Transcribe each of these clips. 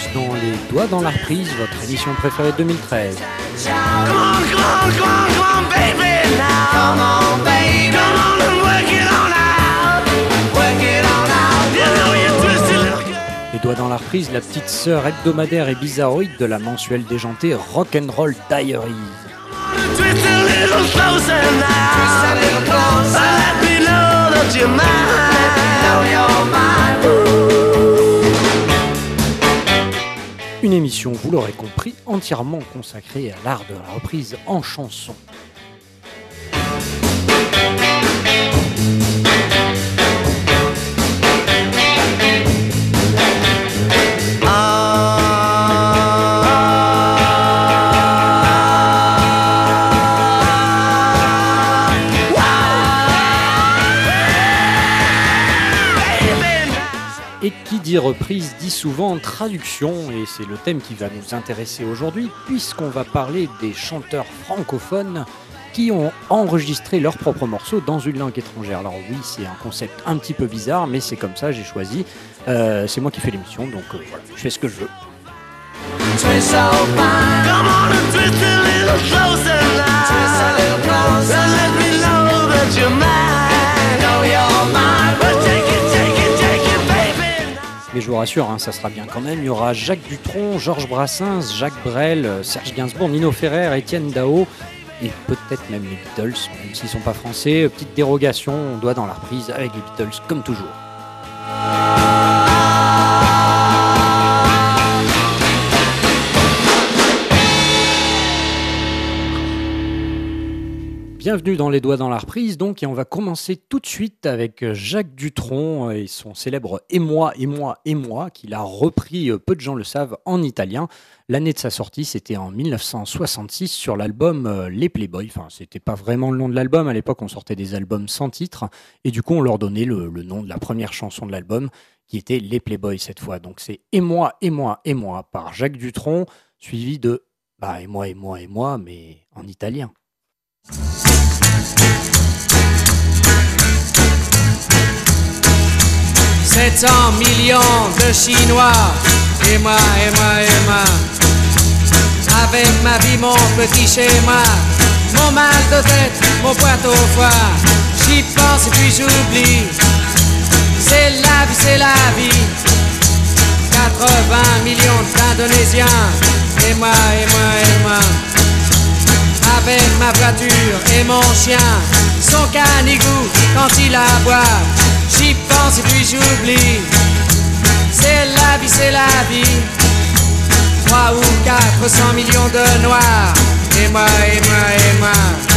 dans Les Doigts dans la reprise, votre émission préférée de 2013. Les Doigts dans la reprise, la petite sœur hebdomadaire et bizarroïde de la mensuelle déjantée Rock'n'Roll Diaries. Une émission, vous l'aurez compris, entièrement consacrée à l'art de la reprise en chanson. Et qui dit reprise dit souvent traduction, et c'est le thème qui va nous intéresser aujourd'hui, puisqu'on va parler des chanteurs francophones qui ont enregistré leurs propres morceaux dans une langue étrangère. Alors oui, c'est un concept un petit peu bizarre, mais c'est comme ça, j'ai choisi. C'est moi qui fais l'émission, donc voilà, je fais ce que je veux. Mais je vous rassure, ça sera bien quand même. Il y aura Jacques Dutronc, Georges Brassens, Jacques Brel, Serge Gainsbourg, Nino Ferrer, Étienne Dao et peut-être même les Beatles, même s'ils ne sont pas français. Petite dérogation, on doit dans la reprise avec les Beatles comme toujours. Bienvenue dans Les Doigts dans la reprise, donc, et on va commencer tout de suite avec Jacques Dutronc et son célèbre « Et moi, et moi, et moi » qu'il a repris, peu de gens le savent, en italien. L'année de sa sortie, c'était en 1966 sur l'album Les Playboys. Enfin, c'était pas vraiment le nom de l'album, à l'époque on sortait des albums sans titre, et du coup on leur donnait le nom de la première chanson de l'album, qui était Les Playboys cette fois. Donc c'est « Et moi, et moi, et moi » par Jacques Dutronc, suivi de « Et moi, et moi, et moi » mais en italien. 700 millions de Chinois, et moi, et moi, et moi. Avec ma vie, mon petit schéma, mon mal de tête, mon poids au foie. J'y pense et puis j'oublie. C'est la vie, c'est la vie. 80 millions d'Indonésiens, et moi, et moi, et moi. Avec ma voiture et mon chien, son canigou quand il aboie. J'y pense et puis j'oublie. C'est la vie, c'est la vie. 3 ou 400 millions de noirs, et moi, et moi, et moi.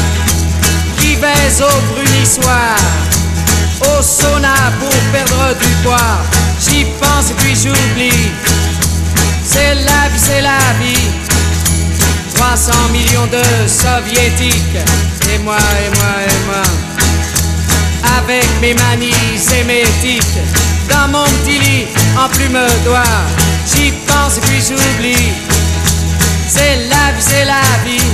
Qui baise au brunissoir, au sauna pour perdre du poids. J'y pense et puis j'oublie. C'est la vie, c'est la vie. 300 millions de soviétiques, et moi, et moi, et moi. Avec mes manies sémétiques, dans mon petit lit en plume d'oie. J'y pense et puis j'oublie. C'est la vie, c'est la vie.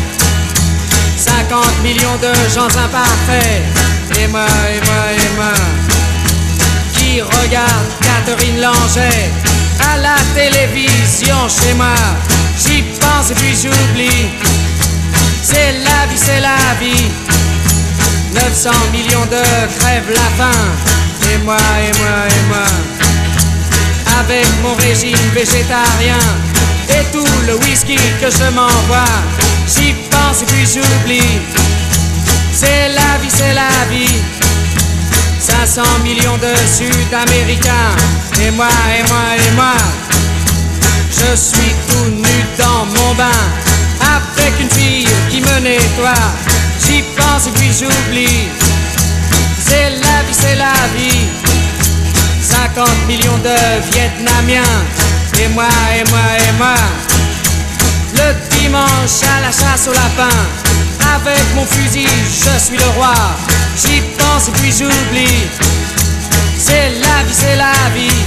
50 millions de gens imparfaits, et moi, et moi, et moi. Qui regarde Catherine Langer à la télévision chez moi. J'y pense et puis j'oublie. C'est la vie, c'est la vie. 900 millions de crèvent la faim, et moi, et moi, et moi. Avec mon régime végétarien et tout le whisky que je m'envoie. J'y pense et puis j'oublie. C'est la vie, c'est la vie. 500 millions de Sud-Américains, et moi, et moi, et moi. Je suis tout nu dans mon bain, avec une fille qui me nettoie. J'y pense et puis j'oublie. C'est la vie, c'est la vie. 50 millions de Vietnamiens, et moi, et moi, et moi. Le dimanche à la chasse au lapin, avec mon fusil, je suis le roi. J'y pense et puis j'oublie. C'est la vie, c'est la vie.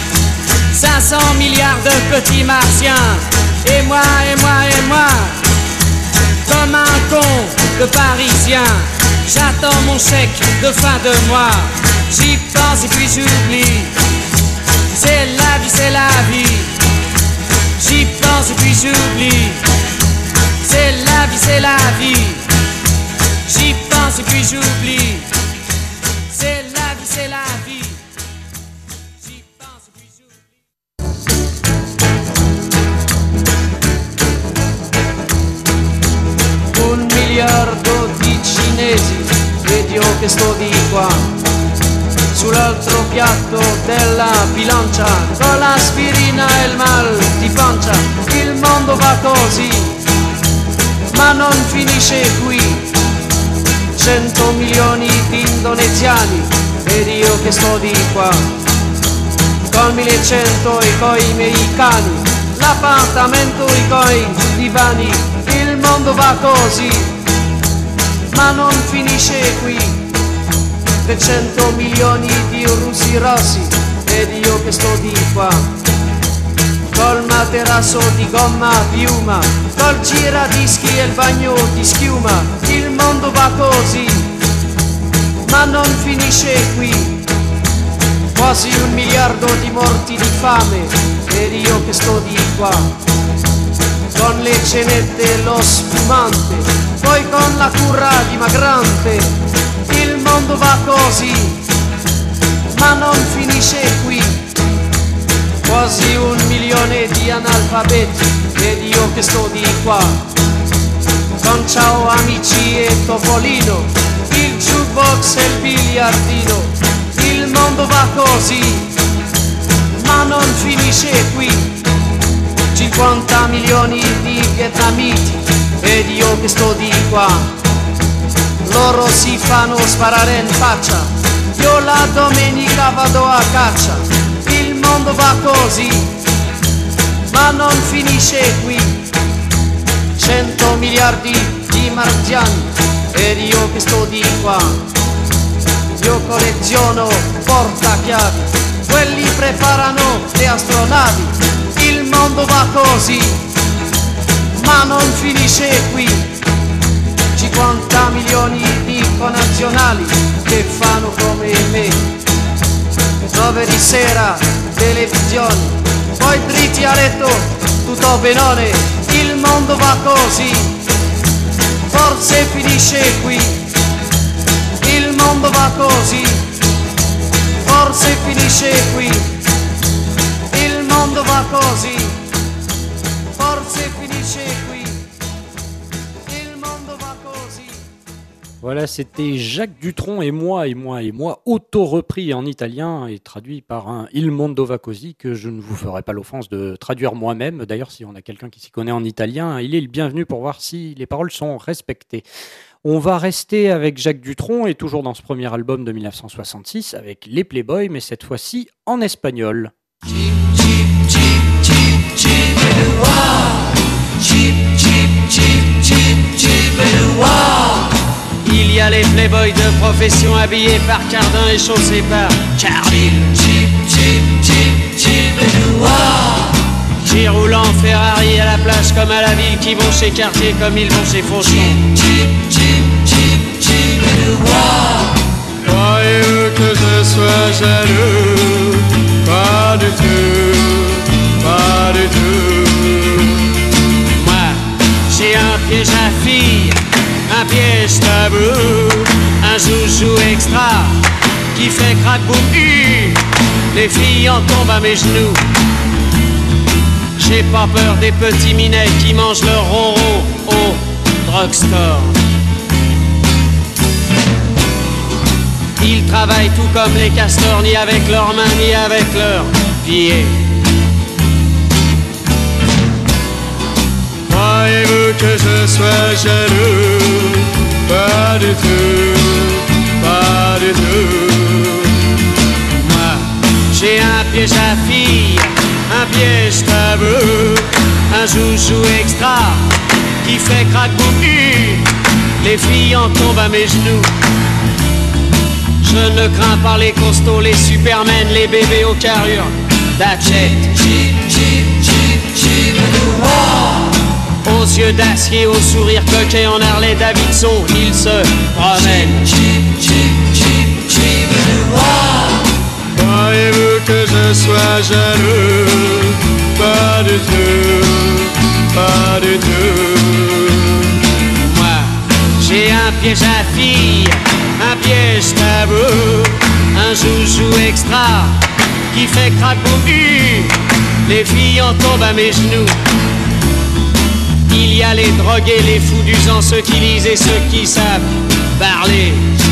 500 milliards de petits martiens, et moi, et moi, et moi. Comme un con de parisien, j'attends mon chèque de fin de mois. J'y pense et puis j'oublie. C'est la vie, c'est la vie. J'y pense et puis j'oublie. C'est la vie, c'est la vie. J'y pense et puis j'oublie. C'est la vie, c'est la vie. J'y pense et puis j'oublie. 1 miliardo di cinesi, vedi io che sto di qua, sull'altro piatto della bilancia, con l'aspirina e il mal di pancia. Il mondo va così, ma non finisce qui. 100 milioni di indonesiani, ed io che sto di qua, col 1100 e coi miei cani, l'appartamento e coi divani. Il mondo va così, ma non finisce qui. 300 milioni di russi rossi, ed io che sto di qua, col materasso di gomma piuma, col giradischi e il bagno di schiuma. Il mondo va così, ma non finisce qui. Quasi 1 miliardo di morti di fame, ed io che sto di qua, con le cenette e lo spumante, poi con la cura dimagrante. Il mondo va così, ma non finisce qui. Quasi 1 milione di analfabeti, ed io che sto di qua, con ciao amici e Topolino, il jukebox e il biliardino. Il mondo va così, ma non finisce qui. 50 milioni di vietnamiti, ed io che sto di qua, loro si fanno sparare in faccia, io la domenica vado a caccia. Il mondo va così, ma non finisce qui. 100 miliardi di marziani, ed io che sto di qua, io colleziono portachiavi, quelli preparano le astronavi. Il mondo va così, ma non finisce qui. 50 milioni di connazionali che fanno come me, 9 di sera televisione, poi dritti a letto tutto benone. Il mondo va così, forse finisce qui. Il mondo va così, forse finisce qui. Il mondo va così, forse finisce qui. Voilà, c'était Jacques Dutronc et moi, auto-repris en italien et traduit par un Il Mondo Va Così, que je ne vous ferai pas l'offense de traduire moi-même. D'ailleurs, si on a quelqu'un qui s'y connaît en italien, il est le bienvenu pour voir si les paroles sont respectées. On va rester avec Jacques Dutronc et toujours dans ce premier album de 1966 avec Les Playboys, mais cette fois-ci en espagnol. Il y a les playboys de profession habillés par Cardin et chaussés par Carville. Qui roulent en Ferrari à la plage comme à la ville, qui vont chez Cartier comme ils vont chez Fauchon. Croyez-vous que je sois jaloux? Pas du tout, pas du tout. Moi, j'ai un piège à filles, un piège tabou, un joujou extra qui fait crack boum. Les filles en tombent à mes genoux. J'ai pas peur des petits minets qui mangent leur ronron au drugstore. Ils travaillent tout comme les castors, ni avec leurs mains, ni avec leurs pieds. Croyez-vous que je sois jaloux? Pas du tout, pas du tout. Moi, j'ai un piège à filles, un piège tabou, un joujou extra qui fait crack boum. Les filles en tombent à mes genoux. Je ne crains pas les costauds, les supermen, les bébés aux carrures d'Hatchet. Aux yeux d'acier, au sourire coquet en Harley Davidson, ils se promènent. Croyez-vous que je sois jaloux? Pas du tout, pas du tout. Moi, j'ai un piège à filles, un piège tabou, un joujou extra qui fait crack boum hu. Les filles en tombent à mes genoux. Il y a les drogués, les fous du sang, ceux qui lisent et ceux qui savent parler.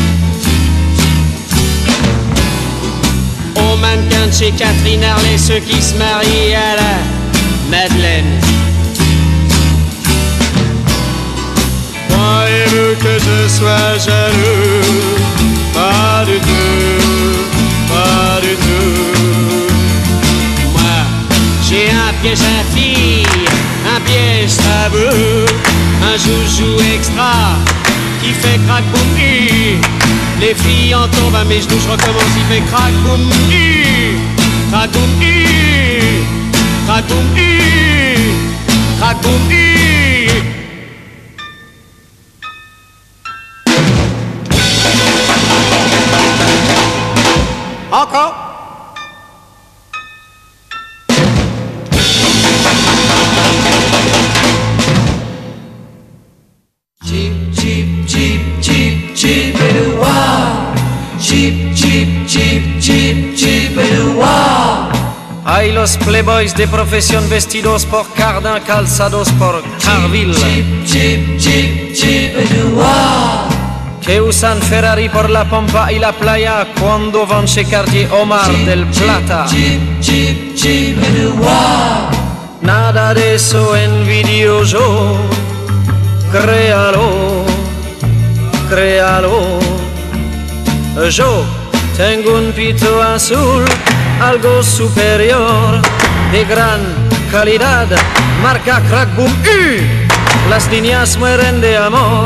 Aux mannequins de chez Catherine Harley, ceux qui se marient à la Madeleine. Croyez-vous que je sois jaloux? Pas du tout, pas du tout. Moi, j'ai un piège à filles, un piège tabou, un joujou extra qui fait crack boum hu. Les filles en tombent à mes genoux, je recommence, il fait crack boum hu, crack boum hu, crack boum hu, crack boum hu. Encore. Jeep, Jeep, Jeep, Jeep, Jeep-a-doo-wah. Jeep, Jeep, Jeep, Jeep, Jeep-a-doo-wah. Hay los playboys de profesión vestidos por Cardin, calzados por Carville, Jeep, Jeep, Jeep, Jeep-a-doo-wah. que usan Ferrari por la Pampa y la playa cuando van chez Cartier Omar del Plata. Jeep, Jeep, Jeep-a-doo-wah. Nada de eso envidio yo, créalo, créalo. Yo tengo un pito azul, algo superior, de gran calidad, marca crack boom hu. Las niñas mueren de amor.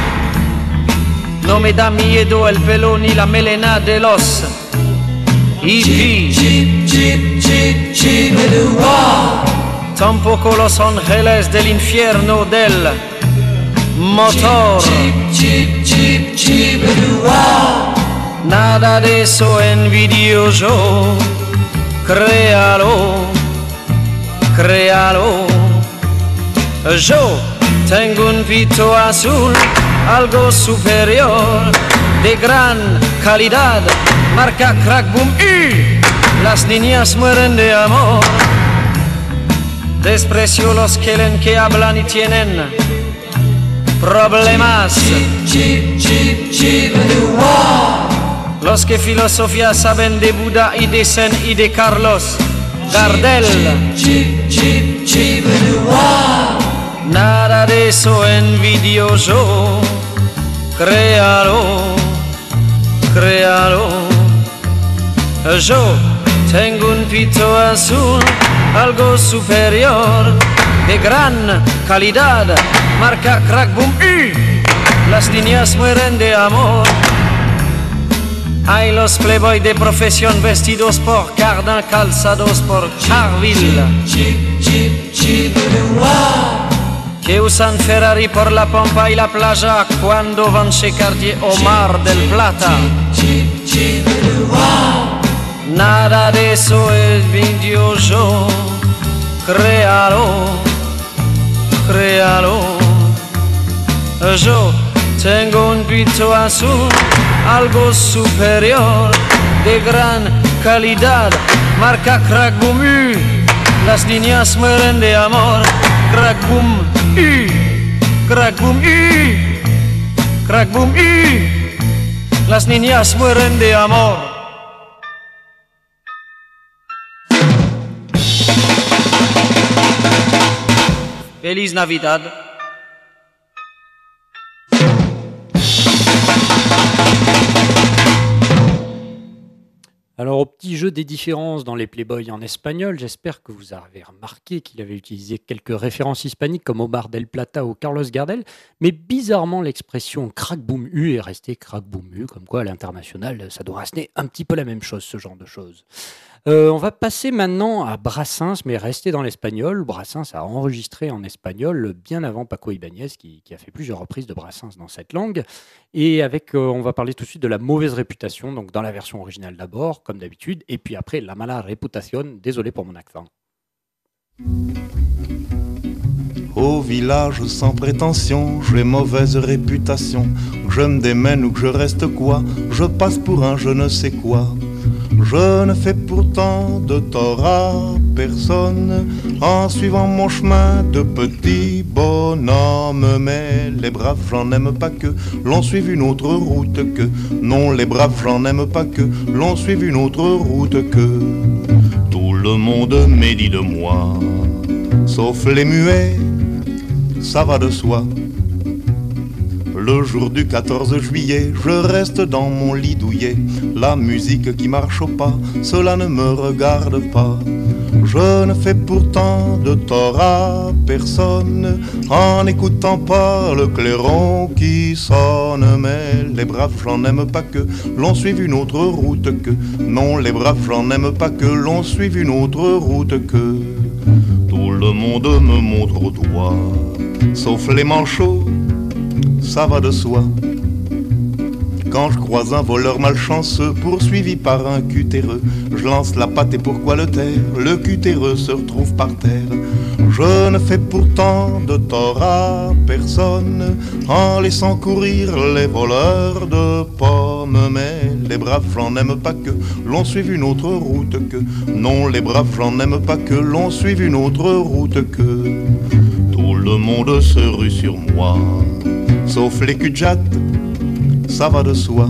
No me da miedo el pelo ni la melena de los hippies. Jeep, Jeep, Jeep, Jeep-a-doo-wah. Tampoco los ángeles del infierno del motor. Jeep, Jeep, Jeep, Jeep-a-doo-wah. Nada de eso envidio yo, créalo, créalo. Yo tengo un pito azul, algo superior, de gran calidad, marca crack boom hu. Las niñas mueren de amor. Desprecio los que hablan y tienen problemas. Jeep, Jeep, Jeep-a-doo-wah. Los que filosofía saben de Buda y de Zen y de Carlos Gardel. Jeep, Jeep, Jeep-a-doo-wah. Nada de eso envidio yo, créalo, créalo. Yo tengo un pito azul, algo superior, de gran calidad, marca crack boom hu. Las niñas mueren de amor. Hay los playboys de profesión vestidos por Cardin, calzados por Carville, Jeep, Jeep, Jeep-a-doo-wah. que usan Ferrari por la Pampa y la playa cuando van chez Cartier Omar del Plata. Jeep, Jeep-a-doo-wah. Nada de eso envidio yo, créalo, créalo. Yo tengo un pito azul, algo superior, de gran calidad, marca crack boom hu. Las niñas mueren de amor, crack boom hu, crack boom hu, crack boom hu. Las niñas mueren de amor. Feliz Navidad. Alors, au petit jeu des différences dans les Playboys en espagnol, j'espère que vous avez remarqué qu'il avait utilisé quelques références hispaniques comme Omar del Plata ou Carlos Gardel, mais bizarrement, l'expression crack boom hu est restée crack boom hu, comme quoi à l'international, ça doit rester un petit peu la même chose, ce genre de choses. On va passer maintenant à Brassens, mais rester dans l'espagnol. Brassens a enregistré en espagnol bien avant Paco Ibáñez, qui a fait plusieurs reprises de Brassens dans cette langue. Et avec, on va parler tout de suite de la mauvaise réputation, donc dans la version originale d'abord, comme d'habitude, et puis après la mala reputación, désolé pour mon accent. Au village sans prétention, j'ai mauvaise réputation. Que je me démène ou que je reste quoi, je passe pour un je ne sais quoi. Je ne fais pourtant de tort à personne en suivant mon chemin de petit bonhomme. Mais les braves, j'en aime pas que l'on suive une autre route que. Non, les braves, j'en aime pas que l'on suive une autre route que. Tout le monde médit de moi, sauf les muets, ça va de soi. Le jour du 14 juillet, je reste dans mon lit douillet. La musique qui marche au pas, cela ne me regarde pas. Je ne fais pourtant de tort à personne en n'écoutant pas le clairon qui sonne. Mais les braves, j'en aime pas que l'on suive une autre route que. Non, les braves, j'en aime pas que l'on suive une autre route que. Tout le monde me montre au doigt, sauf les manchots, ça va de soi. Quand je croise un voleur malchanceux poursuivi par un cutéreux, je lance la patte et pourquoi le taire? Le cutéreux se retrouve par terre. Je ne fais pourtant de tort à personne en laissant courir les voleurs de pommes. Mais les braves, j'en aime pas que l'on suive une autre route que. Non, les braves, j'en aime pas que l'on suive une autre route que. Tout le monde se rue sur moi, sauf les cul-de-jatte, ça va de soi.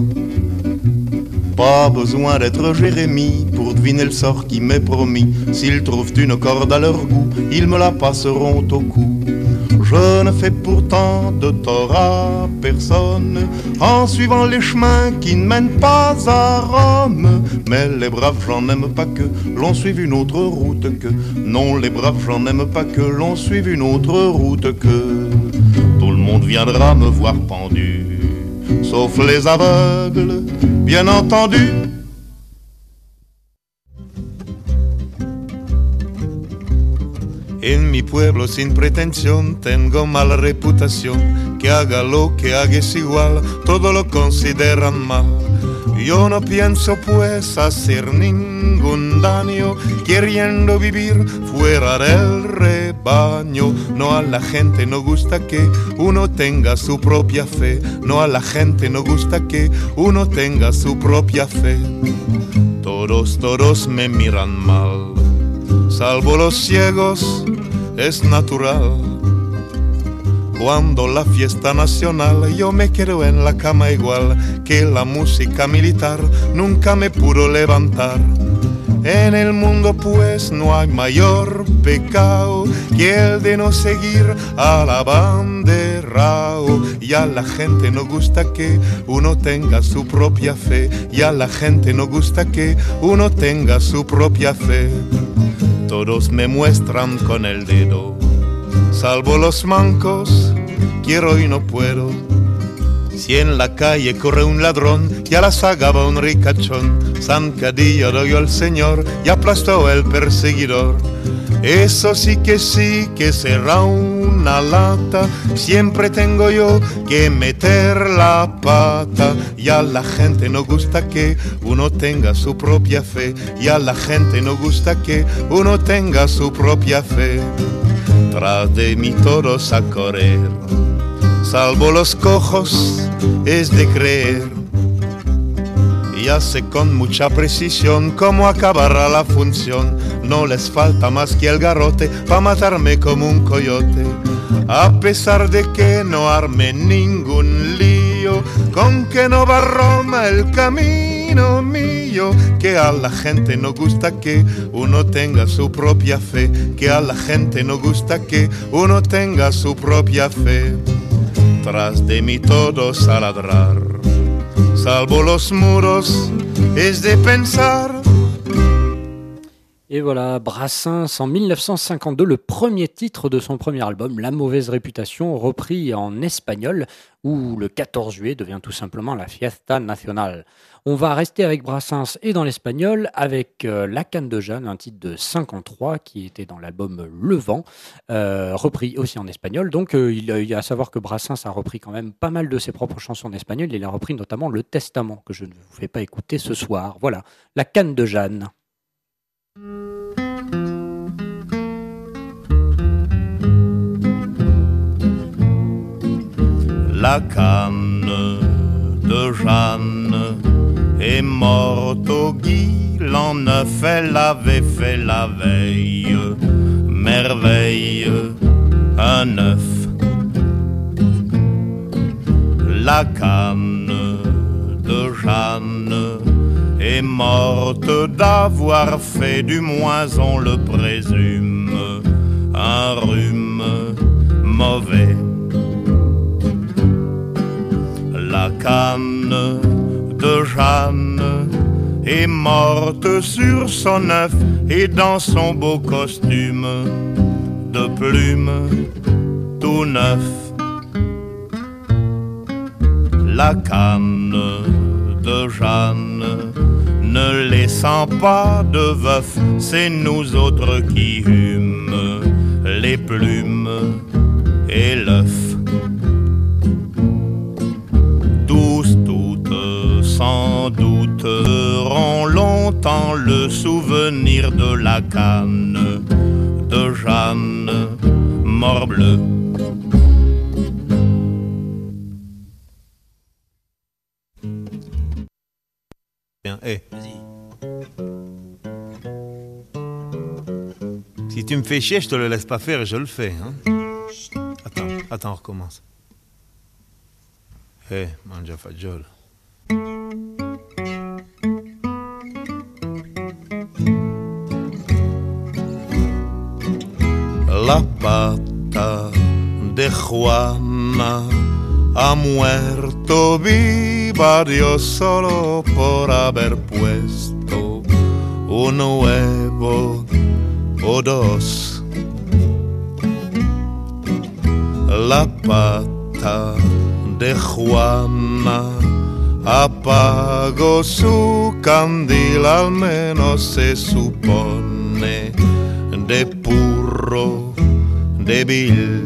Pas besoin d'être Jérémie pour deviner le sort qui m'est promis. S'ils trouvent une corde à leur goût, ils me la passeront au cou. Je ne fais pourtant de tort à personne en suivant les chemins qui ne mènent pas à Rome. Mais les braves, j'en aime pas que l'on suive une autre route que. Non, les braves, j'en aime pas que l'on suive une autre route que. Tout le monde viendra me voir pendu, sauf les aveugles, bien entendu. En mi pueblo sin pretensión tengo mala reputación. Que haga lo que haga es igual, todo lo consideran mal. Yo no pienso pues hacer ningún daño, queriendo vivir fuera del rebaño. No, a la gente no gusta que uno tenga su propia fe. No, a la gente no gusta que uno tenga su propia fe. Todos me miran mal, salvo los ciegos, es natural. Cuando la fiesta nacional yo me quedo en la cama igual que la música militar nunca me pudo levantar. En el mundo pues no hay mayor pecado que el de no seguir al abanderao. Y a la gente no gusta que uno tenga su propia fe. Y a la gente no gusta que uno tenga su propia fe. Todos me muestran con el dedo, salvo los mancos, quiero y no puedo. Si en la calle corre un ladrón, ya la sagaba un ricachón. Zancadillo doy al señor y aplastó el perseguidor. Eso sí que será una lata. Siempre tengo yo que meter la pata. Y a la gente no gusta que uno tenga su propia fe. Y a la gente no gusta que uno tenga su propia fe. Tras de mí todos a correr, salvo los cojos, es de creer. Ya sé con mucha precisión cómo acabará la función. No les falta más que el garrote pa' matarme como un coyote. A pesar de que no arme ningún lío, con que no va Roma el camino mío. Que a la gente no gusta que uno tenga su propia fe. Que a la gente no gusta que uno tenga su propia fe. Tras de mí todos a ladrar, salvo los muros, es de pensar. Et voilà, Brassens en 1952, le premier titre de son premier album, La Mauvaise Réputation, repris en espagnol, où le 14 juillet devient tout simplement la Fiesta Nacional. On va rester avec Brassens et dans l'espagnol avec La Canne de Jeanne, un titre de 53 qui était dans l'album Le Vent, repris aussi en espagnol. Donc il y a à savoir que Brassens a repris quand même pas mal de ses propres chansons en espagnol. Il a repris notamment Le Testament, que je ne vous fais pas écouter ce soir. Voilà, La Canne de Jeanne. La canne de Jeanne est morte au gui, l'an neuf, elle avait fait la veille, merveille, un œuf. La canne de Jeanne est morte d'avoir fait du moins, on le présume, un rhume mauvais. La canne de Jeanne est morte sur son œuf et dans son beau costume de plume tout neuf. La canne de Jeanne ne laissant pas de veuf, c'est nous autres qui humes les plumes et l'œuf. Tous, toutes, sans doute, auront longtemps le souvenir de la canne de Jeanne, morbleu. Bien, hey. Si tu me fais chier, je te le laisse pas faire et je le fais. Hein? Attends, on recommence. Hey, mangia fagiolo. La pata de Juana ha muerto viva Dios solo por haber puesto un huevo o dos. La pata de Juana apagó su candil, al menos se supone, de puro débil.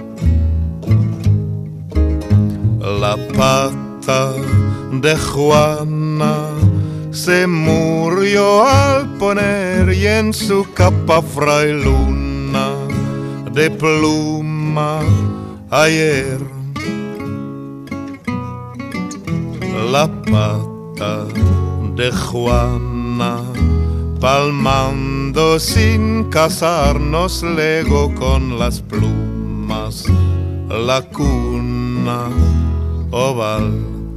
La pata de Juana se murió al poner y en su capa frailuna de pluma ayer. La pata de Juana palmando sin casarnos legó con las plumas la cuna oval.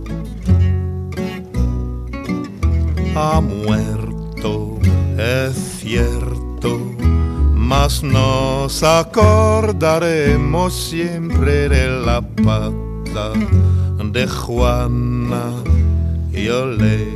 Ha muerto, es cierto, mas nos acordaremos siempre de la pata de Juana y olé.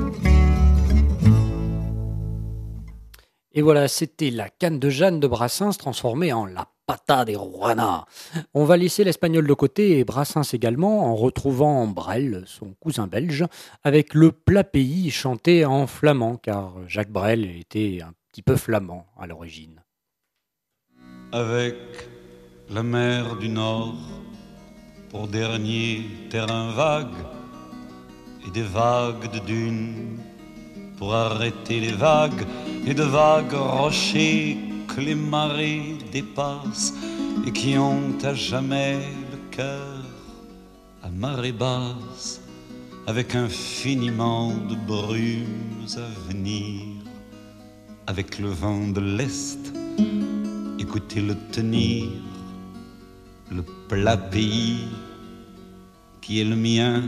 Et voilà, c'était la canne de Jeanne de Brassens transformée en la pata de Juana. On va laisser l'espagnol de côté et Brassens également en retrouvant Brel, son cousin belge, avec le plat pays chanté en flamand, car Jacques Brel était un petit peu flamand à l'origine. Avec la mer du Nord pour dernier terrain vague et des vagues de dunes pour arrêter les vagues et de vagues rochers que les marées dépassent et qui ont à jamais le cœur à marée basse, avec infiniment de brumes à venir, avec le vent de l'Est, écoutez-le tenir, le plat pays qui est le mien,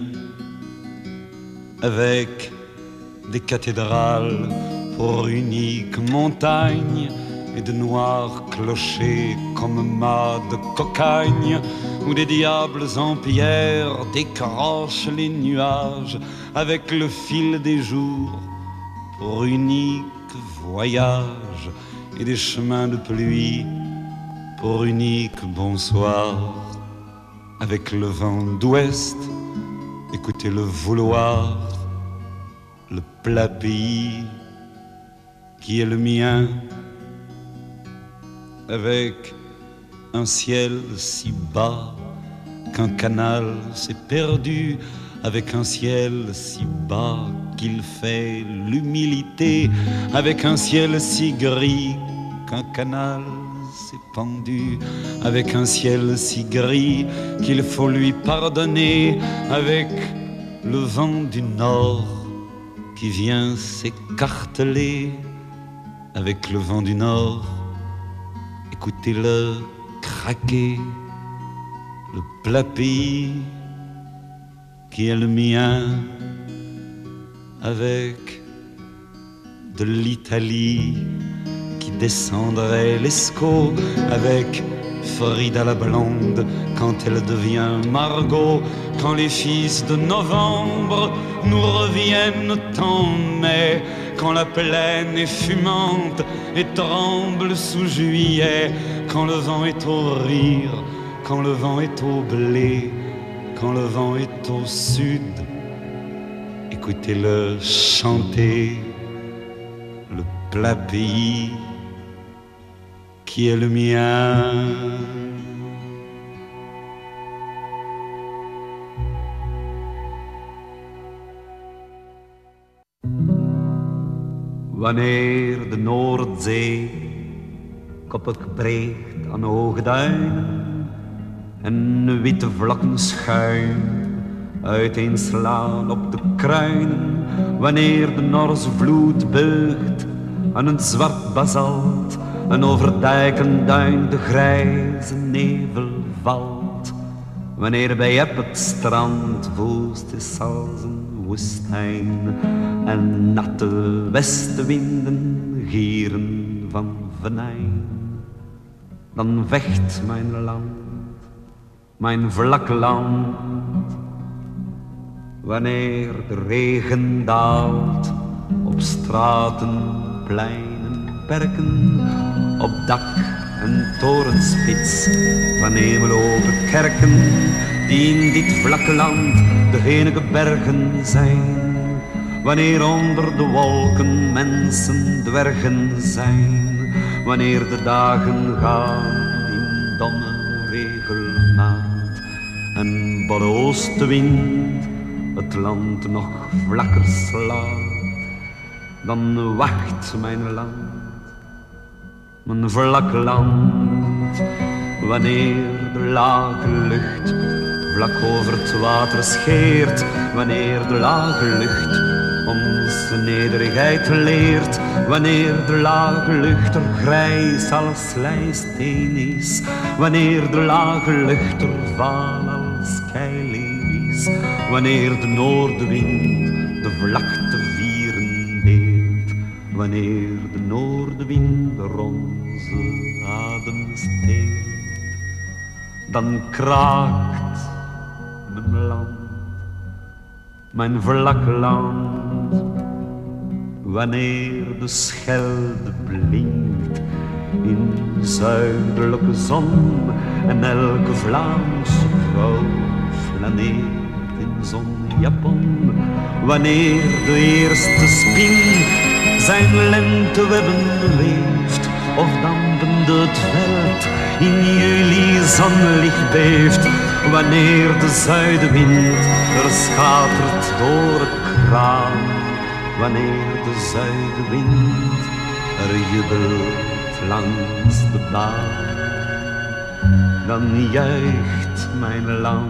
avec des cathédrales pour unique montagne et de noirs clochers comme mâts de cocagne, où des diables en pierre décrochent les nuages avec le fil des jours pour unique voyage, et des chemins de pluie pour unique bonsoir, avec le vent d'ouest, écoutez le vouloir, le plat pays qui est le mien, avec un ciel si bas qu'un canal s'est perdu, avec un ciel si bas qu'il fait l'humilité, avec un ciel si gris qu'un canal s'est pendu avec un ciel si gris qu'il faut lui pardonner, avec le vent du nord qui vient s'écarteler, avec le vent du nord, écoutez-le craquer, le plat pays qui est le mien, avec de l'Italie qui descendrait l'Escaut, avec Frida la blonde quand elle devient Margot, quand les fils de novembre nous reviennent en mai, quand la plaine est fumante et tremble sous juillet, quand le vent est au rire, quand le vent est au blé, quand le vent est au sud, écoutez-le chanter, le plat pays qui est le mien. Wanneer de Noordzee koppig breekt aan hoge duinen en witte vlakken schuim uiteenslaan op de kruinen, wanneer de Norse vloed beugt aan een zwart basalt en over dijken duin de grijze nevel valt, wanneer bij Eb het strand woest is als een woestijn en natte westenwinden gieren van venijn, dan vecht mijn land, mijn vlak land. Wanneer de regen daalt op straten, pleinen, perken, op dak en torenspits van hemeloge kerken, die in dit vlakke land de enige bergen zijn. Wanneer onder de wolken mensen dwergen zijn, wanneer de dagen gaan in domme regelmaat en borre oostenwind het land nog vlakker slaat, dan wacht mijn land, mijn vlak land, wanneer de lage lucht vlak over het water scheert, wanneer de lage lucht onze nederigheid leert, wanneer de lage lucht er grijs als slijsteen is, wanneer de lage lucht er vaal als keileer is, wanneer de noordenwind de vlakte vieren deelt, wanneer de noordenwind er onze adem steelt, dan kraakt mijn land, mijn vlak land. Wanneer de Schelde blinkt in zuidelijke zon en elke Vlaamse vrouw flaneert in zonjapon, wanneer de eerste spin zijn lentewebben weeft of dampende het veld in juli zonlicht beeft, wanneer de zuidenwind er schatert door het kraan, wanneer de zuidenwind er jubelt langs de baan, dan juicht mijn land,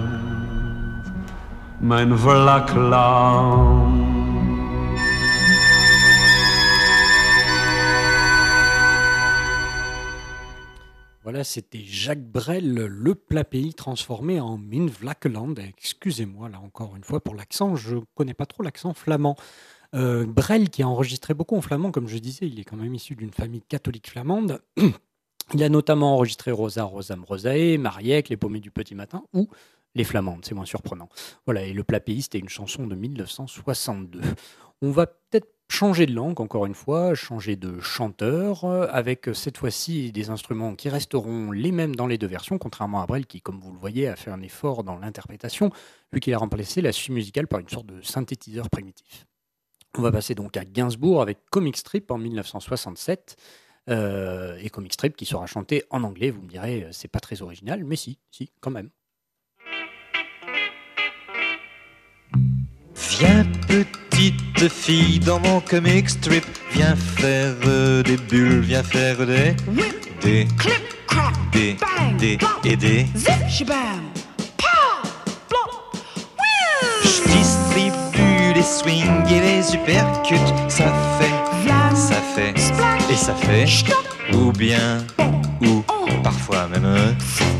mijn vlak land. Voilà, c'était Jacques Brel, le plat pays transformé en Min Vlakeland. Excusez-moi là encore une fois pour l'accent, je ne connais pas trop l'accent flamand. Brel qui a enregistré beaucoup en flamand, comme je disais, il est quand même issu d'une famille catholique flamande. Il a notamment enregistré Rosa Rosam Rosae, Mariek, Les Paumés du Petit Matin ou Les Flamandes, c'est moins surprenant. Voilà, et le plat pays, c'était une chanson de 1962. On va peut-être changer de langue, encore une fois, changer de chanteur, avec cette fois-ci des instruments qui resteront les mêmes dans les deux versions, contrairement à Brel qui, comme vous le voyez, a fait un effort dans l'interprétation, vu qu'il a remplacé la suite musicale par une sorte de synthétiseur primitif. On va passer donc à Gainsbourg avec Comic Strip en 1967, et Comic Strip qui sera chanté en anglais. Vous me direz, c'est pas très original, mais si, quand même. Viens petite fille dans mon comic strip, viens faire des bulles, viens faire des clips. D, D et D. Je distribue les swings et les uppercuts. Ça fait, et ça fait. Ou bien, ou parfois même.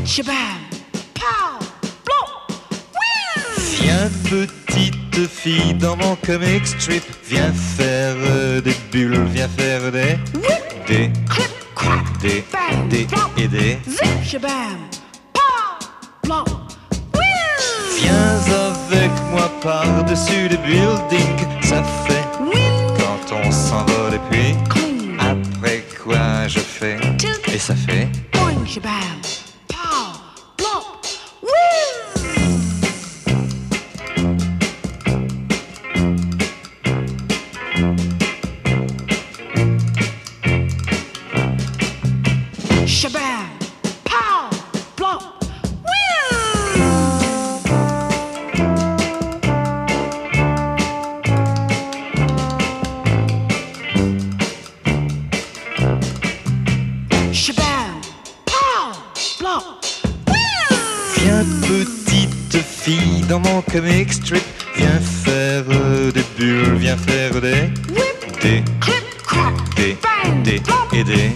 Viens petite fille dans mon comic strip. Viens faire des bulles, viens faire des D, D, D et des. Viens avec moi par-dessus les buildings. Ça fait quand on s'envole et puis après quoi je fais et ça fait. Viens petite fille dans mon comic strip. Viens faire des bulles, viens faire des D, D, D et des.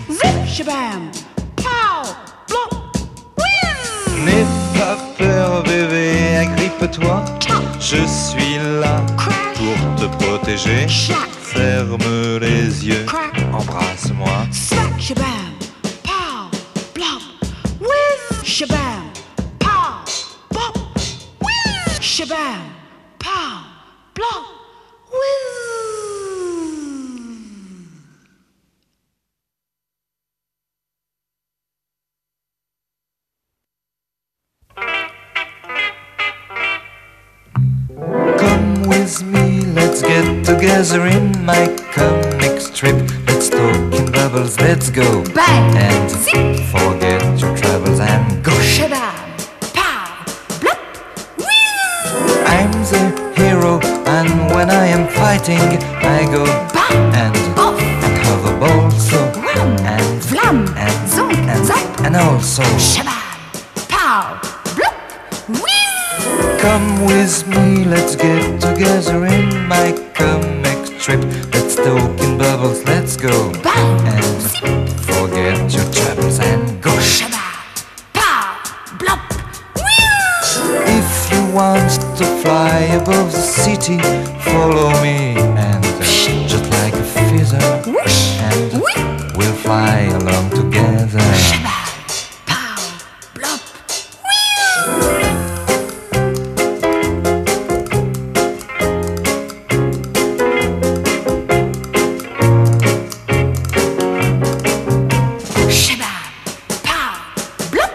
N'aie pas peur bébé, agrippe-toi. Je suis là pour te protéger. Ferme les yeux, embrasse-moi. Come with me, let's get together in my comic strip. Let's talk in bubbles, let's go. Bang! And Zip! forget your troubles and go. Shabam! Pow! Blop! Whee! I'm the hero, and when I am fighting, I go Bang! and Off! and hover also Ram! and Vlam! and Zonk! and Zap! and also. Shabam! Pow! Blop! Whee! Come with me, let's get together in my comic strip. Let's talk in bubbles, let's go. Bang! And Zip! forget your troubles and go. Shabam! Pow! Blop! Whee! If you want to fly above the city, follow me and just like a feather, Whoosh! and Whee! we'll fly along together. Shabam! Pow! Blop! Whee! Shabam! Pow! Blop!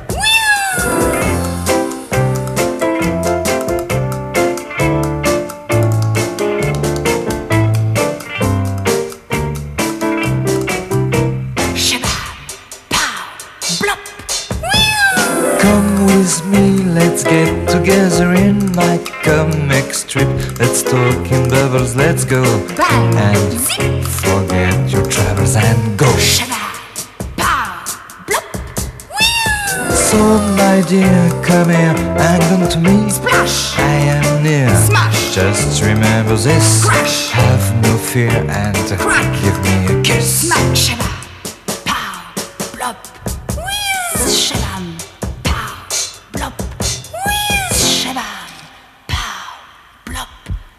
Come with me, let's get together in my comic strip. Let's talk in bubbles, let's go. Bang! And Zip! forget your troubles and go. Shabam! Pow! Blop! So my dear, come here, hang on to me. Splash! I am near. Smash! Just remember this. Crash! Have no fear and Crack! give me a kiss. Smack! Shabam! Pow! Blop! Whiz! Shabam! Pow! Blop! Whiz! Shabam! Pow! Blop!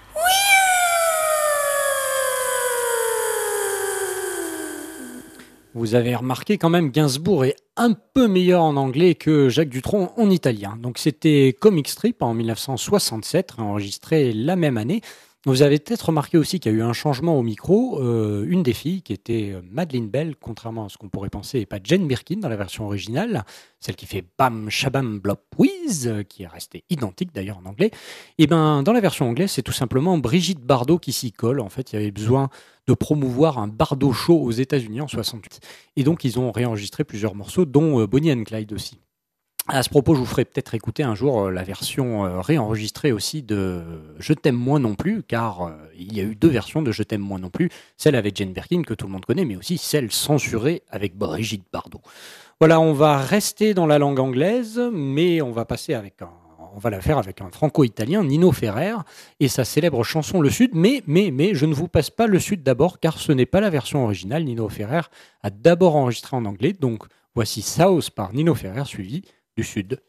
Vous avez remarqué quand même, Gainsbourg est un peu meilleur en anglais que Jacques Dutronc en italien. Donc c'était Comic Strip en 1967, enregistré la même année. Vous avez peut-être remarqué aussi qu'il y a eu un changement au micro. Une des filles, qui était Madeleine Bell, contrairement à ce qu'on pourrait penser, et pas Jane Birkin dans la version originale, celle qui fait Bam, Shabam, Blop, Whiz, qui est restée identique d'ailleurs en anglais. Et ben dans la version anglaise, c'est tout simplement Brigitte Bardot qui s'y colle. En fait, il y avait besoin de promouvoir un Bardot Show aux États-Unis en 68. Et donc, ils ont réenregistré plusieurs morceaux, dont Bonnie and Clyde aussi. À ce propos, je vous ferai peut-être écouter un jour la version réenregistrée aussi de Je t'aime moi non plus, car il y a eu deux versions de Je t'aime moi non plus, celle avec Jane Birkin que tout le monde connaît, mais aussi celle censurée avec Brigitte Bardot. Voilà, on va rester dans la langue anglaise, mais on va la faire avec un franco-italien, Nino Ferrer, et sa célèbre chanson Le Sud. Mais je ne vous passe pas Le Sud d'abord, car ce n'est pas la version originale. Nino Ferrer a d'abord enregistré en anglais, donc voici South par Nino Ferrer, suivi du Sud.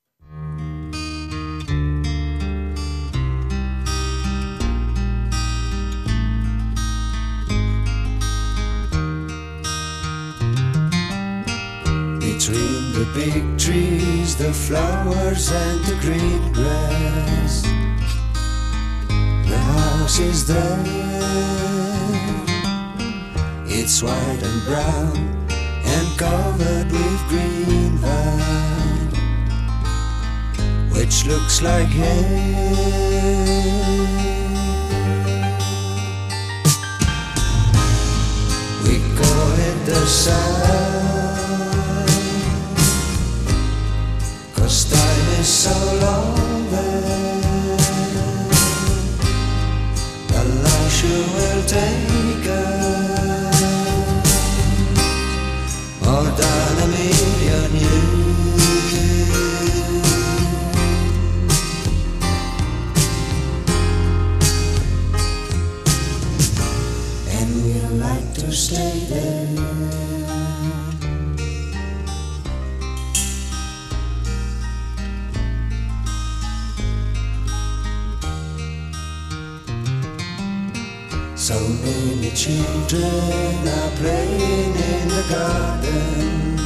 Between the big trees, the flowers and the green grass, the house is there. It's white and brown and covered with green vine, which looks like hay. We call it the South, 'cause time is so long there. The life will take us more than a million years, and we'd like to stay there. So many children are playing in the garden,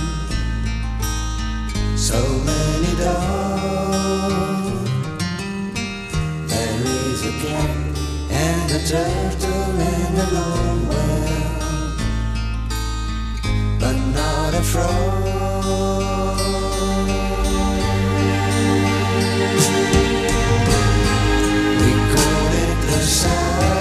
so many dogs. There is a cat and a turtle and a long well, but not a frog. We call it the South,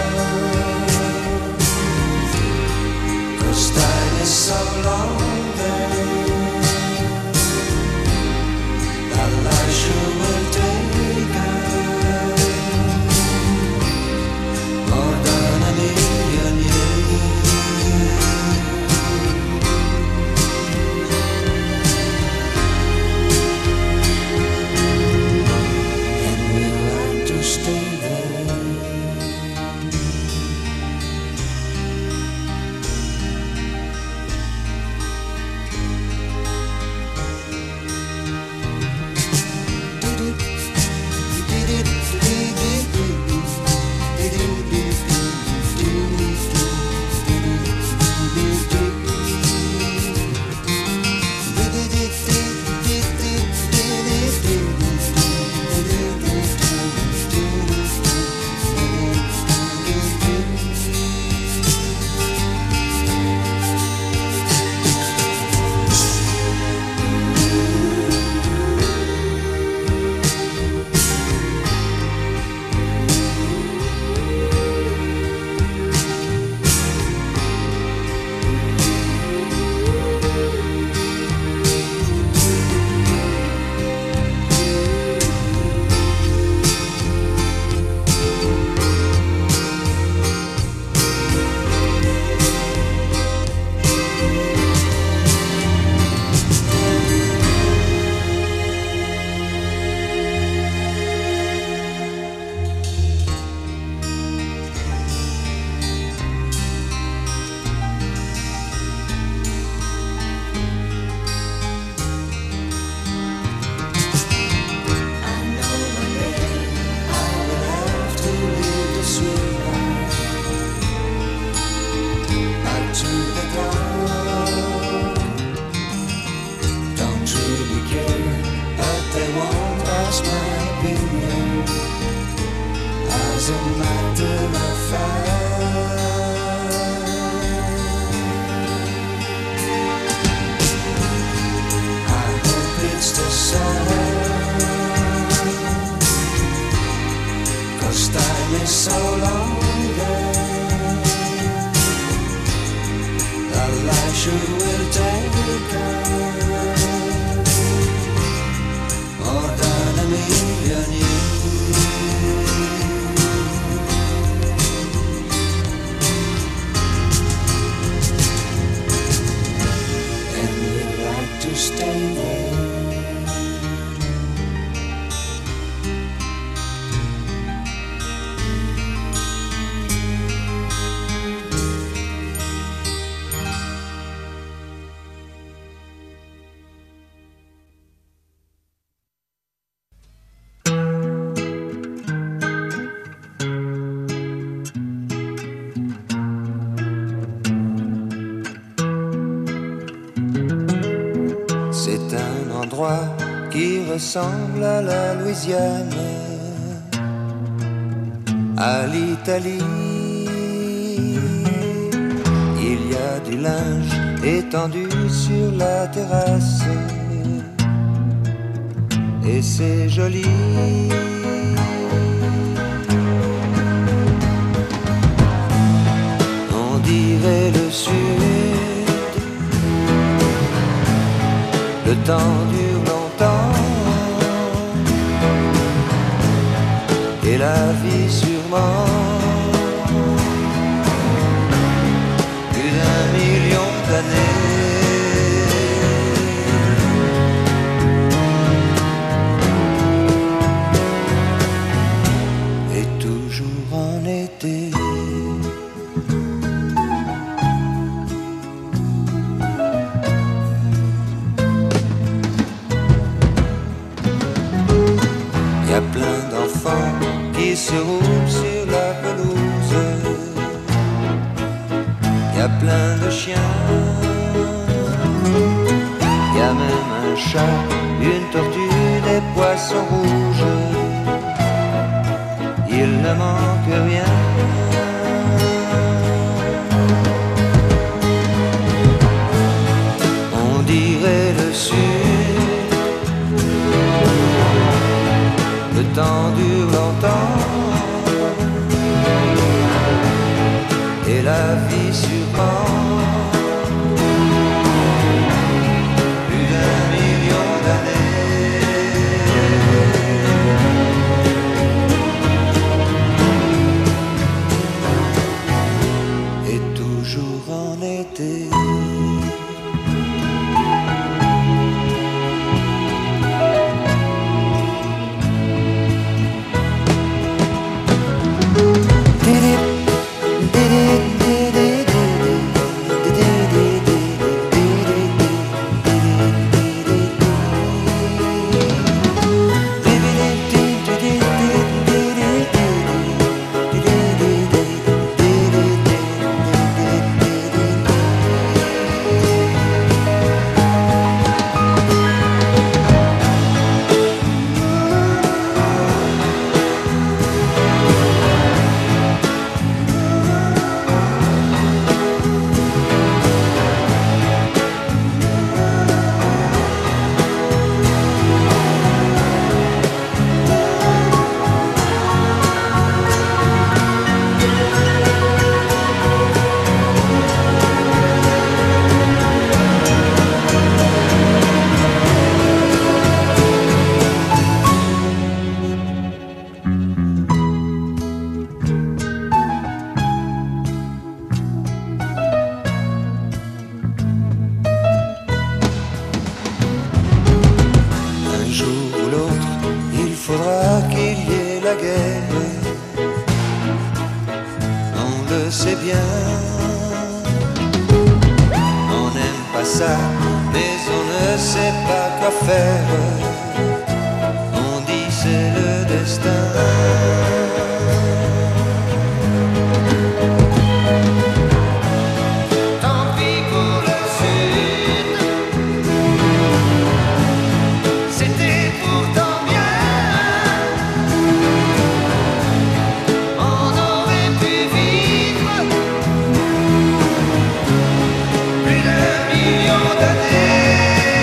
time is so long there. That life sure will take us more than a million years, and we like to stay there. C'est un endroit qui ressemble à la Louisiane, à l'Italie. Il y a du linge étendu sur la terrasse, et c'est joli. On dirait le sud, le temps dure longtemps, et la vie sûrement plus d'1 million d'années. Et toujours en été. Y a plein d'enfants qui se roulent sur la pelouse. Y a plein de chiens. Y a même un chat, une tortue, des poissons rouges. Il ne manque rien. On dirait le sud, le temps dure longtemps, et la vie sûrement plus d'1 million d'années. Et toujours en été. C'est bien, on n'aime pas ça, mais on ne sait pas quoi faire. On dit c'est le destin. Tant pis pour le sud, c'était pourtant bien. On aurait pu vivre plus d'1 million d'années.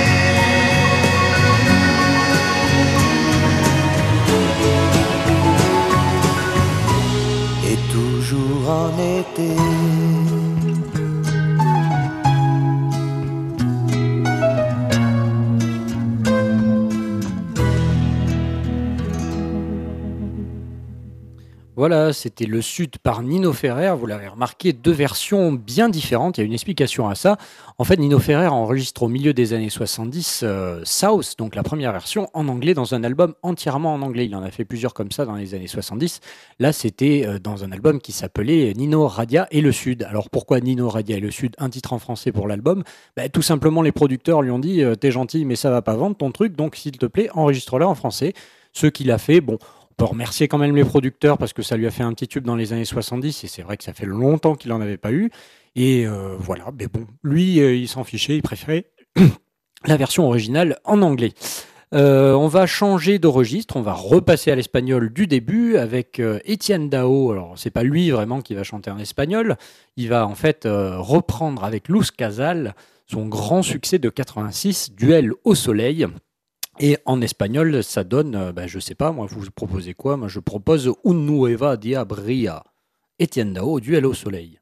Et toujours en été. Voilà, c'était Le Sud par Nino Ferrer. Vous l'avez remarqué, 2 versions bien différentes. Il y a une explication à ça. En fait, Nino Ferrer enregistre au milieu des années 70 South, donc la première version, en anglais, dans un album entièrement en anglais. Il en a fait plusieurs comme ça dans les années 70. Là, c'était dans un album qui s'appelait Nino Radia et Le Sud. Alors pourquoi Nino Radia et Le Sud, un titre en français pour l'album? Tout simplement, les producteurs lui ont dit « T'es gentil, mais ça va pas vendre ton truc, donc s'il te plaît, enregistre-le en français ». Ce qu'il a fait, bon... On peut remercier quand même les producteurs parce que ça lui a fait un petit tube dans les années 70 et c'est vrai que ça fait longtemps qu'il n'en avait pas eu. Et voilà, mais bon, lui, il s'en fichait, il préférait la version originale en anglais. On va changer de registre, on va repasser à l'espagnol du début avec Etienne Dao. Alors, c'est pas lui vraiment qui va chanter en espagnol, il va en fait reprendre avec Luz Casal son grand succès de 86, Duel au soleil. Et en espagnol, ça donne, je sais pas, moi, vous proposez quoi? Moi, je propose Un nueva dia brilla. Etienne Dao, Duel au soleil.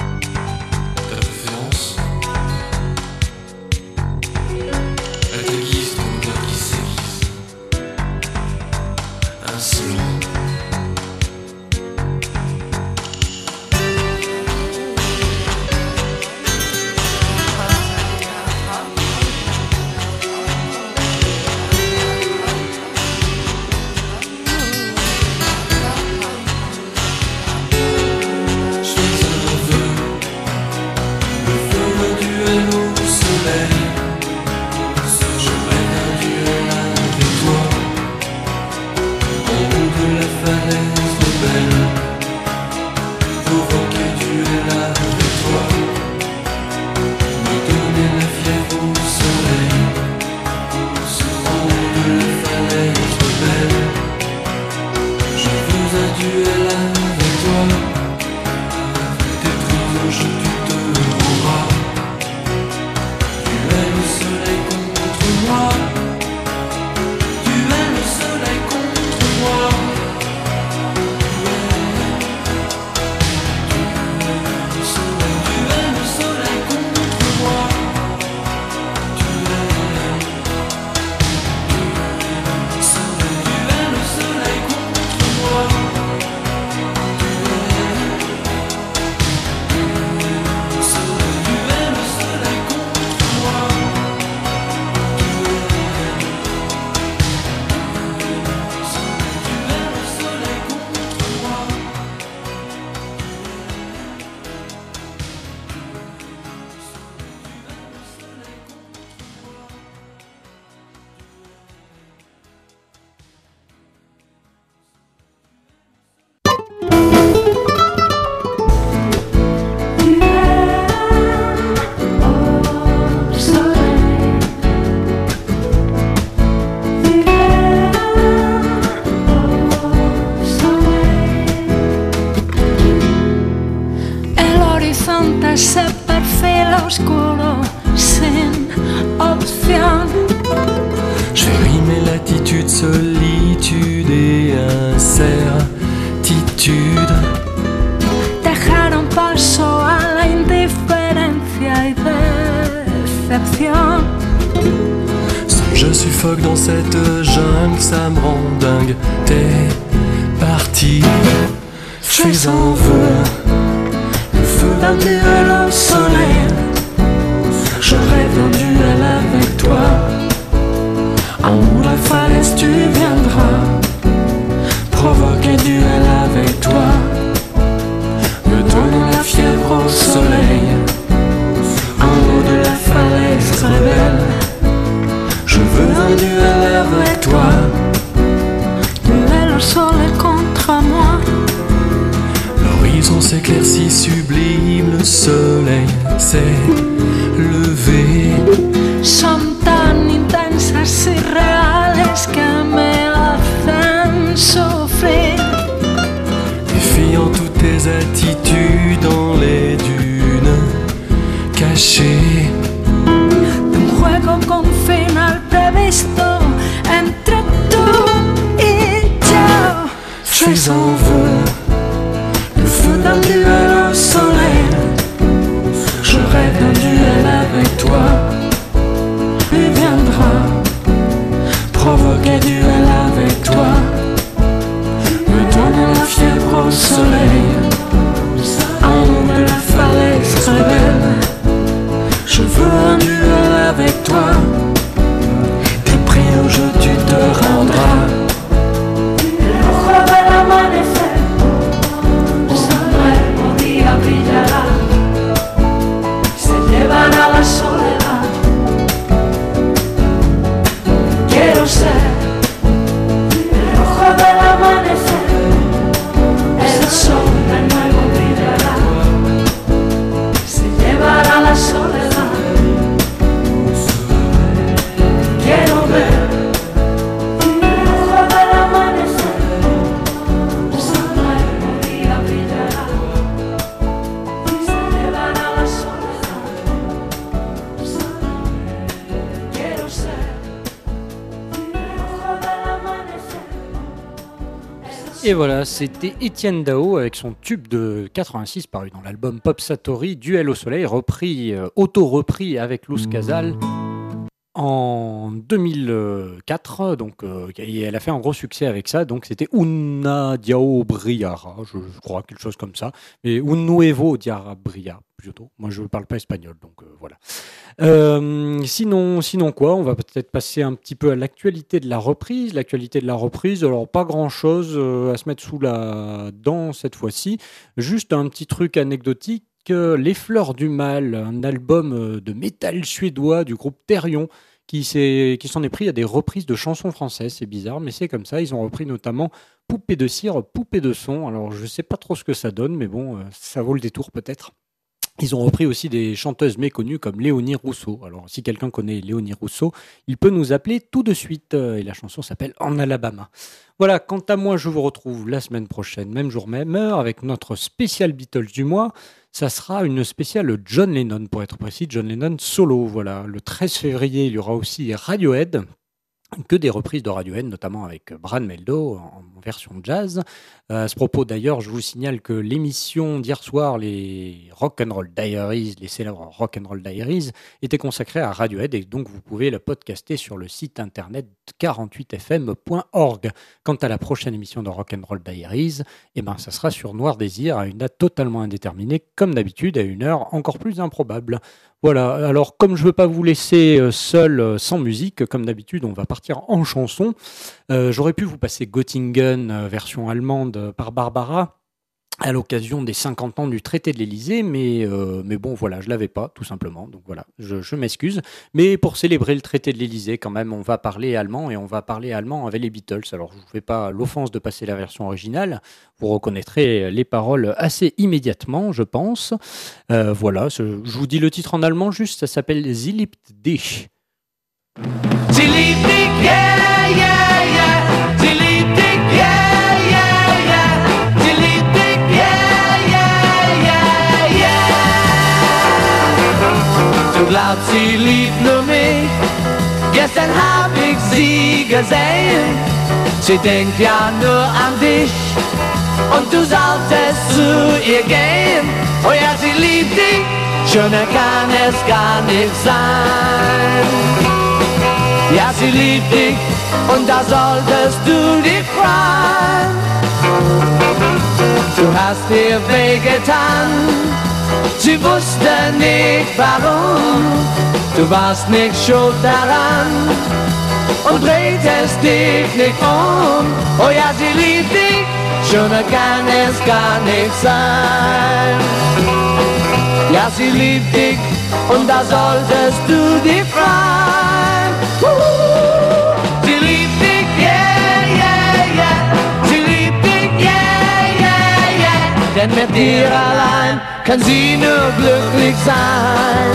Elle déception. Je suffoque dans cette jungle, ça me rend dingue. T'es parti, je fais un vœu, le feu d'un duel au soleil. Je rêve d'un duel avec toi. En haut de la falaise tu viendras provoquer duel avec toi. Me donner la fièvre au soleil. En haut de la falaise très belle. Je veux un duel avec toi. Duel au soleil contre moi. L'horizon s'éclaircit sublime, le soleil s'est levé. Son tan intensas y reales que me hacen sufrir. Défiant toutes tes attitudes dans les dunes cachées. Un juego con final previsto entre tú y yo. Je fais un vœu, le feu d'un duel au soleil. Je rêve d'un duel avec toi. Tu viendras provoquer duel avec toi. Me donner la fièvre au soleil. En haut de la falaise très belle. Je veux un duel avec toi. T'es pris au jeu, tu te rendras. El rojo del amanecer, esa nuevo día brillará. Se llevará la soledad. Quiero ser el rojo del amanecer. El sol de nuevo brillará. Se llevará la soledad. Quiero ver el rojo del amanecer. Ese nuevo día brillará. Se llevará la soledad. Quiero ser el rojo del amanecer. Et voilà, c'était Étienne Dao avec son tube de 86 paru dans l'album Pop Satori, Duel au soleil, repris, auto-repris avec Luz Casal en 2004. Donc, et elle a fait un gros succès avec ça. Donc c'était Una Diao Briara, je crois, quelque chose comme ça. Mais Un Nuevo Diara Bria, plutôt. Moi, je ne parle pas espagnol, donc voilà. Sinon quoi, on va peut-être passer un petit peu à l'actualité de la reprise. L'actualité de la reprise, alors pas grand-chose à se mettre sous la dent cette fois-ci. Juste un petit truc anecdotique. Les Fleurs du Mal, un album de métal suédois du groupe Therion qui s'en est pris à des reprises de chansons françaises. C'est bizarre, mais c'est comme ça. Ils ont repris notamment Poupée de cire, Poupée de son. Alors je sais pas trop ce que ça donne, mais bon, ça vaut le détour peut-être. Ils ont repris aussi des chanteuses méconnues comme Léonie Rousseau. Alors si quelqu'un connaît Léonie Rousseau, il peut nous appeler tout de suite. Et la chanson s'appelle En Alabama. Voilà, quant à moi, je vous retrouve la semaine prochaine, même jour, même heure, avec notre spécial Beatles du mois. Ça sera une spéciale John Lennon, pour être précis, John Lennon solo. Voilà, le 13 février, il y aura aussi Radiohead, que des reprises de Radiohead, notamment avec Brad Meldo en version jazz. À ce propos, d'ailleurs, je vous signale que l'émission d'hier soir, les Rock'n'Roll Diaries, les célèbres Rock'n'Roll Diaries, était consacrée à Radiohead et donc vous pouvez la podcaster sur le site internet 48fm.org. Quant à la prochaine émission de Rock'n'Roll Diaries, ça sera sur Noir Désir à une date totalement indéterminée, comme d'habitude, à une heure encore plus improbable. Voilà, alors comme je ne veux pas vous laisser seul sans musique, comme d'habitude, on va partir en chanson. J'aurais pu vous passer Göttingen, version allemande par Barbara, à l'occasion des 50 ans du traité de l'Élysée, mais bon, voilà, je l'avais pas, tout simplement. Donc voilà, je m'excuse. Mais pour célébrer le traité de l'Élysée, quand même, on va parler allemand, et on va parler allemand avec les Beatles. Alors, je ne vous fais pas l'offense de passer la version originale. Vous reconnaîtrez les paroles assez immédiatement, je pense. Voilà, je vous dis le titre en allemand, juste, ça s'appelle Sie liebt dich. Sie liebt dich, yeah, yeah, yeah. Sie liebt dich, yeah, yeah, yeah. Sie liebt dich, yeah, yeah, yeah, yeah. Du glaubst, sie liebt nur mich. Gestern hab ich sie gesehen. Sie denkt ja nur an dich. Und du solltest zu ihr gehen. Oh ja, sie liebt dich. schöner kann es gar nicht sein. Ja, sie liebt dich und da solltest du dich freuen. Du hast ihr wehgetan, sie wusste nicht warum. Du warst nicht schuld daran und drehtest dich nicht um. Oh ja, sie liebt dich, schöner kann es gar nicht sein. Ja, sie liebt dich und da solltest du dich freuen. Sie liebt dich, yeah, yeah, yeah. Sie liebt dich, yeah, yeah, yeah. Denn mit dir allein kann sie nur glücklich sein.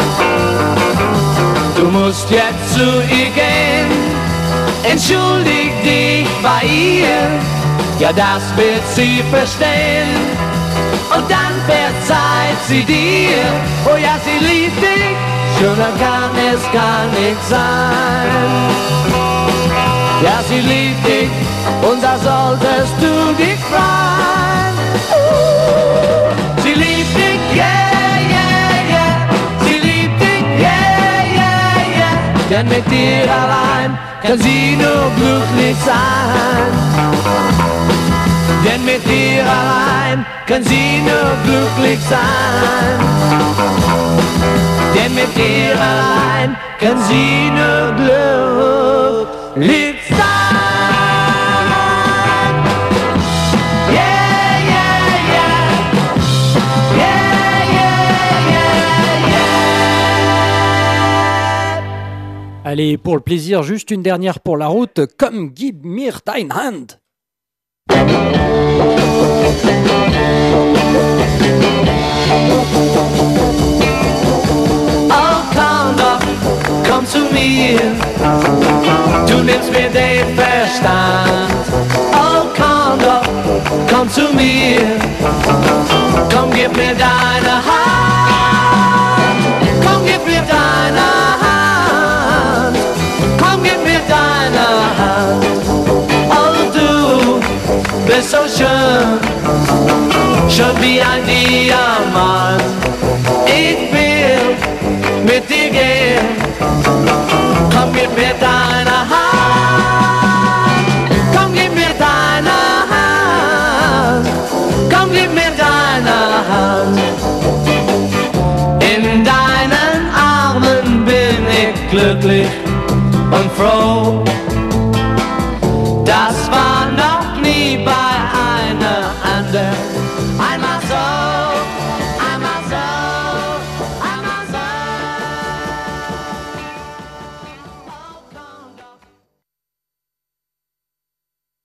Du musst jetzt zu ihr gehen, entschuldig dich bei ihr. Ja, das wird sie verstehen und dann verzeiht sie dir. Oh ja, sie liebt dich, schöner kann es gar nicht sein. Ja, sie liebt dich und da solltest du dich freuen. Sie liebt dich, yeah, yeah, yeah. Sie liebt dich, yeah, yeah, yeah. Denn mit dir allein kann sie nur glücklich sein. Denn mit dir allein kann sie nur glücklich sein. Denn mit dir allein kann sie nur glücklich sein. Yeah, yeah, yeah. Yeah, yeah, yeah, yeah. Allez, pour le plaisir, juste une dernière pour la route. Komm, gib mir dein Hand. Oh, komm doch, komm zu mir, du nimmst mir den Verstand. Oh, komm doch, komm zu mir, komm, gib mir deine Hand. Komm, gib mir deine Hand. Komm, gib mir deine Hand. Oh, du bist so schön, schön wie ein Diamant. Ich will mit dir gehen, komm, gib mir deine Hand. Komm, gib mir deine Hand. Komm, gib mir deine Hand. In deinen Armen bin ich glücklich und froh. Das war